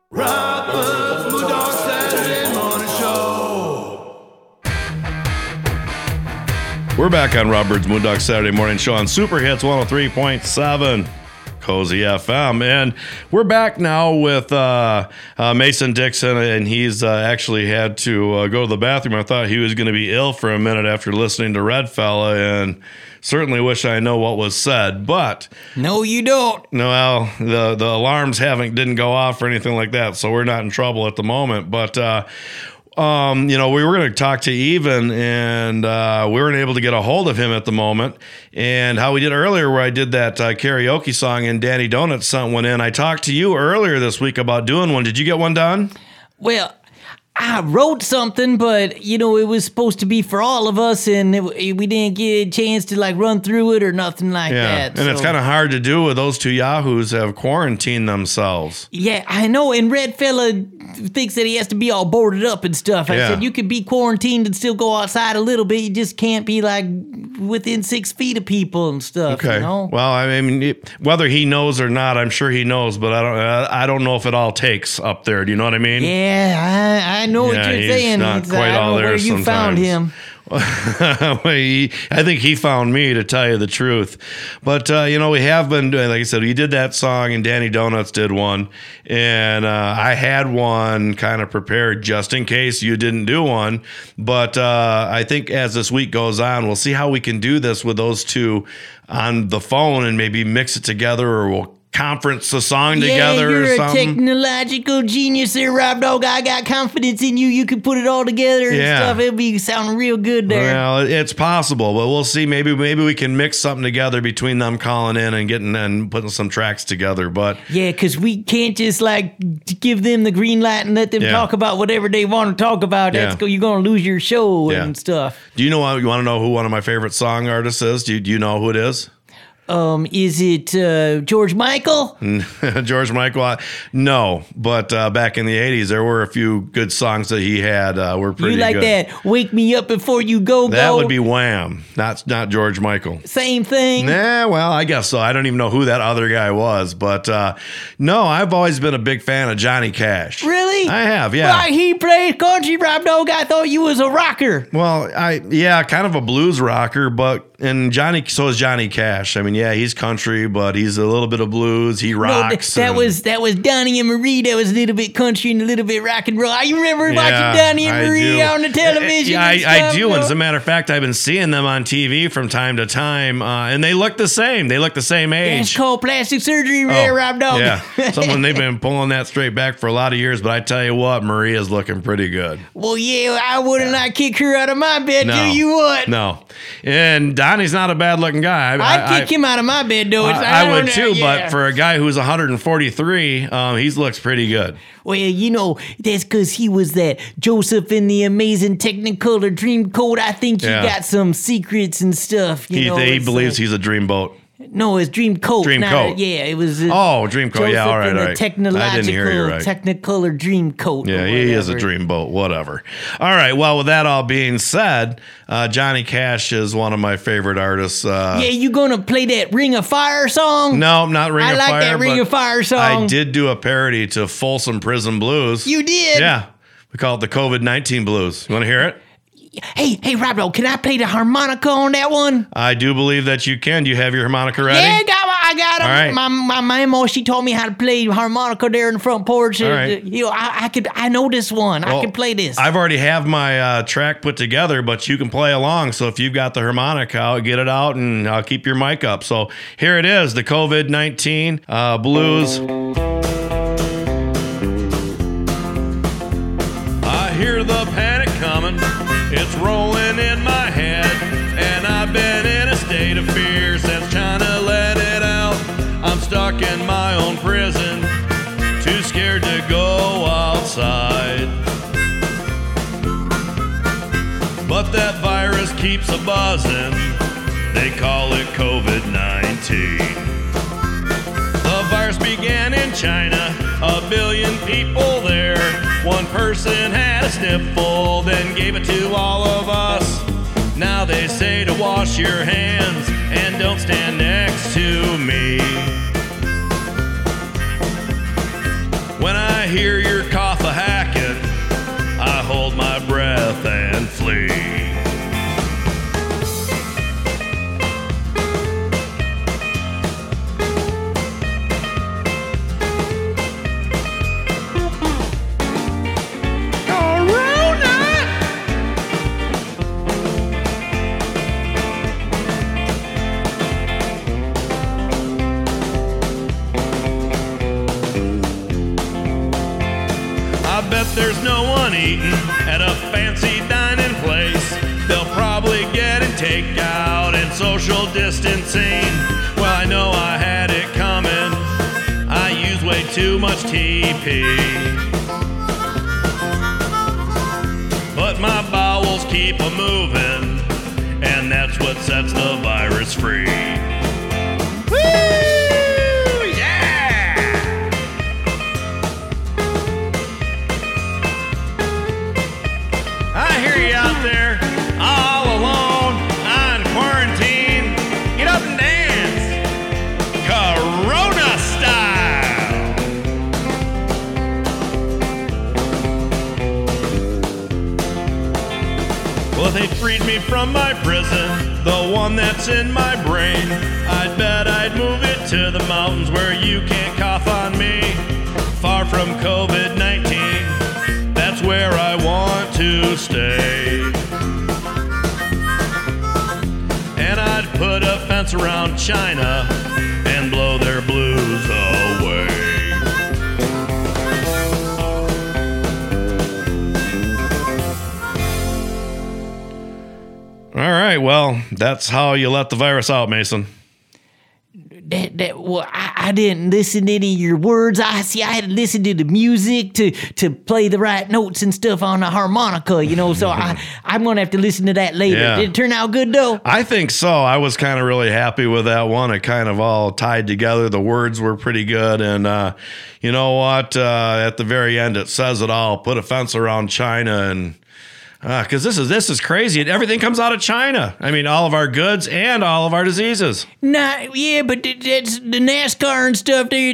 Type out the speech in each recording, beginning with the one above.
Robert's Moondog Saturday Morning Show. We're back on Robert's Moondog Saturday Morning Show on Super Hits 103.7 Cozy FM. And we're back now with Mason Dixon, and he's actually had to go to the bathroom. I thought he was going to be ill for a minute after listening to Red Fella, and certainly wish I know what was said, but no, you don't. No, well, the alarms didn't go off or anything like that, so we're not in trouble at the moment. But we were going to talk to Even, and we weren't able to get a hold of him at the moment. And how we did earlier, where I did that karaoke song, and Danny Donuts sent one in. I talked to you earlier this week about doing one. Did you get one done? Well, I wrote something, but, it was supposed to be for all of us, and we didn't get a chance to, run through it or nothing like that. And it's kind of hard to do with those two yahoos have quarantined themselves. Yeah, I know, and Red Fella thinks that he has to be all boarded up and stuff. I said, you could be quarantined and still go outside a little bit. You just can't be, within 6 feet of people and stuff, Okay. Well, I mean, whether he knows or not, I'm sure he knows, but I don't know if it all takes up there. Do you know what I mean? Yeah, I know what you're saying. Not quite all there where you found him. I think he found me, to tell you the truth. But, we have been doing, like I said, we did that song, and Danny Donuts did one. And I had one kind of prepared just in case you didn't do one. But I think as this week goes on, we'll see how we can do this with those two on the phone and maybe mix it together, or we'll conference the song together or something. You're a technological genius there, Rob Dog. I got confidence in you. You can put it all together and stuff. It'll be sounding real good there. Well, it's possible, but we'll see. Maybe we can mix something together between them calling in and putting some tracks together. But yeah, because we can't just give them the green light and let them talk about whatever they want to talk about. You're going to lose your show and stuff. Do you know? You want to know who one of my favorite song artists is? Do you know who it is? Is it George Michael? George Michael? No, but back in the 80s, there were a few good songs that he had were pretty good. You like that Wake Me Up Before You Go? That would be Wham, not George Michael. Same thing? Nah, well, I guess so. I don't even know who that other guy was, but no, I've always been a big fan of Johnny Cash. Really? I have, yeah. Why, he played country, Rob Dog. I thought you was a rocker. Well, kind of a blues rocker, so is Johnny Cash. I mean, yeah, he's country, but he's a little bit of blues. He rocks. That was Donnie and Marie. That was a little bit country and a little bit rock and roll. I remember watching Donnie and Marie on the television. I do. And as a matter of fact, I've been seeing them on TV from time to time, and they look the same. They look the same age. That's called plastic surgery, Rob Dog. Yeah, they've been pulling that straight back for a lot of years. But I tell you what, Marie is looking pretty good. Well, yeah, I wouldn't kick her out of my bed. No, do you what? No, and Donnie's not a bad looking guy. I'd kick him out of my bed, though. I would too, but for a guy who's 143, he looks pretty good. Well, that's because he was that Joseph in the Amazing Technicolor Dreamcoat. I think he got some secrets and stuff. He believes he's a dreamboat. No, it's Dreamcoat. Dreamcoat. It was. Dreamcoat. Joseph yeah, all right. I didn't hear you right. Technicolor Dreamcoat. Yeah, he is a dreamboat. Whatever. All right. Well, with that all being said, Johnny Cash is one of my favorite artists. You gonna play that Ring of Fire song? No, not Ring of Fire. I like that Ring of Fire song. I did do a parody to Folsom Prison Blues. You did? Yeah. We call it the COVID-19 Blues. You want to hear it? Hey, Rob, can I play the harmonica on that one? I do believe that you can. Do you have your harmonica ready? Yeah, I got it. All right. My mama, she taught me how to play harmonica there in the front porch. All right. I know this one. I can play this. I've already have my track put together, but you can play along. So if you've got the harmonica, I'll get it out and I'll keep your mic up. So here it is, the COVID-19 Blues. I hear the panic coming. It's rolling in my head, and I've been in a state of fear since China let it out. I'm stuck in my own prison, too scared to go outside. But that virus keeps a buzzing, they call it COVID-19. The virus began in China, 1 billion people there. One person had a sniffle, then gave it to all of us. Now they say to wash your hands and don't stand next to me. When I hear your cough a hacking, I hold my breath and flee. I bet there's no one eating at a fancy dining place. They'll probably get in takeout and social distancing. Well, I know I had it coming. I use way too much TP. But my bowels keep a moving, and that's what sets the virus free. Out there, all alone, on quarantine. Get up and dance, Corona style. Well, if they freed me from my prison, the one that's in my brain, I'd bet I'd move it to the mountains where you can't cough on me. Far from COVID-19, that's where I want to stay. And I'd put a fence around China and blow their blues away. All right, well, that's how you let the virus out, Mason. Well, I didn't listen to any of your words. I had to listen to the music to play the right notes and stuff on the harmonica, so I'm going to have to listen to that later. Yeah. Did it turn out good, though? I think so. I was kind of really happy with that one. It kind of all tied together. The words were pretty good. And you know what? At the very end, it says it all. Put a fence around China and... Because this is crazy. Everything comes out of China. I mean, all of our goods and all of our diseases. Yeah, but that's the NASCAR and stuff. You're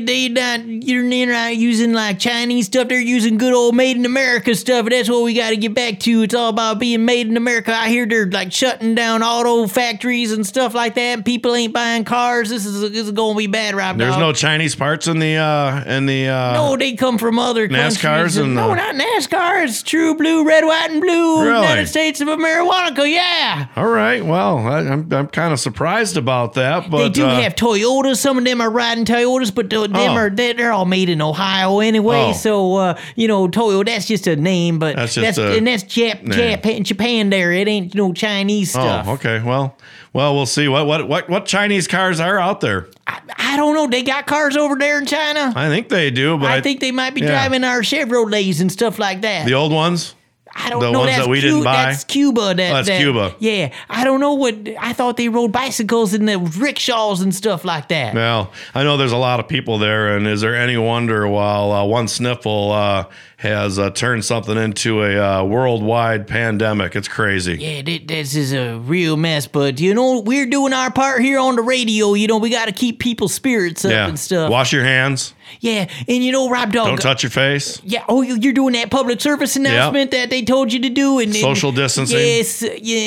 not using like Chinese stuff. They're using good old made in America stuff. And that's what we got to get back to. It's all about being made in America. I hear they're like shutting down auto factories and stuff like that. And people ain't buying cars. This is going to be bad, Rob. There's dog. no Chinese parts in the No, they come from other NASCARs countries. and No, not NASCAR. It's true blue, red, white, and blue. Really? United States of America, yeah. All right. Well, I'm kind of surprised about that, but They do have Toyotas. Some of them are riding Toyotas, but they're all made in Ohio anyway. Oh. So Toyota, that's just a name, but That's just a that's Japan there. It ain't no Chinese stuff. Oh, okay. Well, we'll see. What Chinese cars are out there? I don't know. They got cars over there in China. I think they do, but I think they might be driving our Chevrolets and stuff like that. the old ones. I don't The know. ones That's that we didn't buy? That's Cuba. That's Cuba. Yeah, I don't know what. I thought they rode bicycles and the rickshaws and stuff like that. Well, I know there's a lot of people there, and is there any wonder while one sniffle has turned something into a worldwide pandemic? It's crazy. Yeah, this is a real mess, but we're doing our part here on the radio. We got to keep people's spirits up and stuff. Wash your hands. Yeah, and Rob Dog. Don't touch your face. Yeah. Oh, you're doing that public service announcement that they told you to do, and Social distancing. Yes,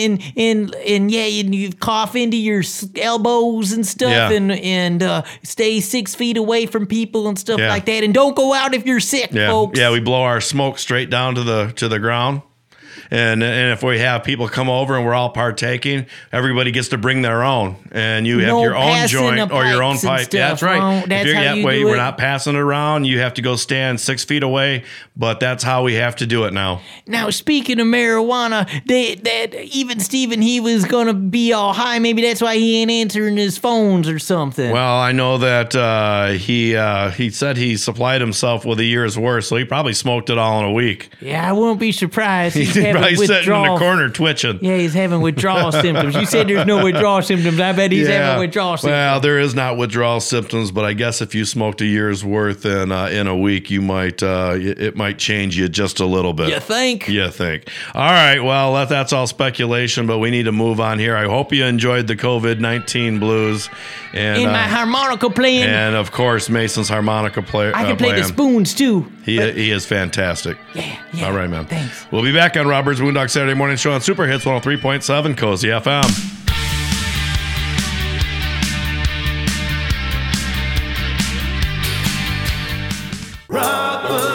and you cough into your elbows and stuff, and stay 6 feet away from people and stuff like that, and don't go out if you're sick, folks. Yeah, we blow our smoke straight down to the ground. And if we have people come over and we're all partaking, everybody gets to bring their own, and you have your own joint or your own pipe. Yeah, that's right. We're not passing it around. You have to go stand 6 feet away, but that's how we have to do it now. Now, speaking of marijuana, that even Steven, he was gonna be all high. Maybe that's why he ain't answering his phones or something. Well, I know that he said he supplied himself with a year's worth, so he probably smoked it all in a week. Yeah, I won't be surprised. He's having probably sitting in the withdrawal. corner twitching. Yeah, he's having withdrawal symptoms. You said there's no withdrawal symptoms. I bet he's having withdrawal symptoms. Well, there is not withdrawal symptoms, but I guess if you smoked a year's worth in a week, you might it might change you just a little bit. You think? You think? All right. Well, that's all speculation, but we need to move on here. I hope you enjoyed the COVID-19 blues and In my harmonica playing. and of course Mason's harmonica player. I can play the playing. spoons too. He is fantastic. Yeah. All right, man. Thanks. We'll be back on Rob Bird's Boondock Saturday Morning Show on Super Hits 103.7 Cozy FM. Robert